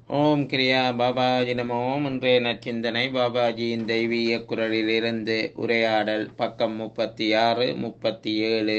ஓம் கிரியா பாபாஜி நமோ. இன்றைய நற்சிந்தனை பாபாஜியின் தெய்வீக குரலிலிருந்து உரையாடல் பக்கம் 36 37.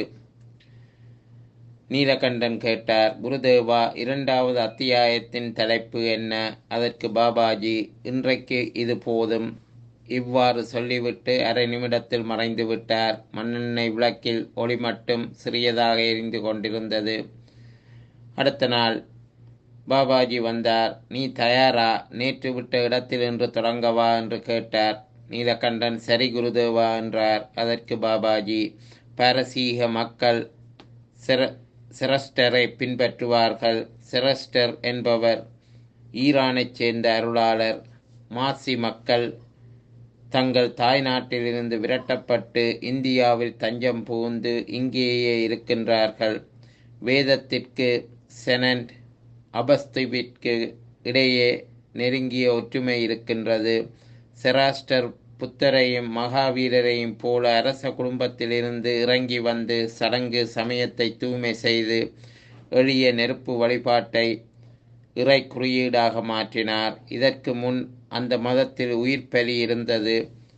நீலகண்டன் கேட்டார், குருதேவா, இரண்டாவது அத்தியாயத்தின் தலைப்பு என்ன? அதற்கு பாபாஜி, இன்றைக்கு இது போதும். இவ்வாறு சொல்லிவிட்டு அரை நிமிடத்தில் மறைந்து விட்டார். மண்ணெண்ணெய் விளக்கில் ஒளி மட்டும் சிறியதாக எரிந்து கொண்டிருந்தது. அடுத்த நாள் பாபாஜி வந்தார். நீ தயாரா? நேற்று விட்ட இடத்தில் இன்று தொடங்கவா என்று கேட்டார். நீலகண்டன் சரி குருதேவா என்றார். அதற்கு பாபாஜி, பாரசீக மக்கள் செரஸ்டரை பின்பற்றுவார்கள். செரஸ்டர் என்பவர் ஈரானைச் சேர்ந்த அருளாளர். மாசி மக்கள் தங்கள் தாய் நாட்டிலிருந்து விரட்டப்பட்டு இந்தியாவில் தஞ்சம் புகுந்து இங்கேயே இருக்கின்றார்கள். வேதத்திற்கு செனண்ட் அபஸ்துவிற்கு இடையே நெருங்கிய ஒற்றுமை இருக்கின்றது. செராஸ்டர் புத்தரையும் மகாவீரரையும் போல அரச குடும்பத்திலிருந்து இறங்கி வந்து சடங்கு சமயத்தை தூய்மை செய்து எளிய நெருப்பு வழிபாட்டை இறை குறியீடாக மாற்றினார். இதற்கு முன் அந்த மதத்தில் உயிர் பலி இருந்தது.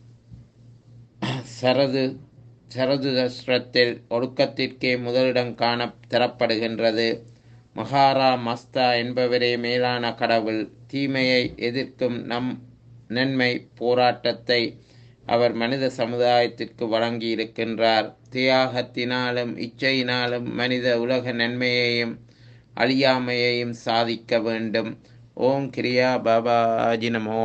சரதுதஸ்ரத்தில் ஒடுக்கத்திற்கே முதலிடம் காண தரப்படுகின்றது. மகாரா மஸ்தா என்பவரே மேலான கடவுள். தீமையை எதிர்க்கும் நன்மை போராட்டத்தை அவர் மனித சமுதாயத்திற்கு வழங்கி இருக்கின்றார். தியாகத்தினாலும் இச்சையினாலும் மனித உலக நன்மையையும் அழியாமையையும் சாதிக்க வேண்டும். ஓம் கிரியா பாபாஜி நமோ.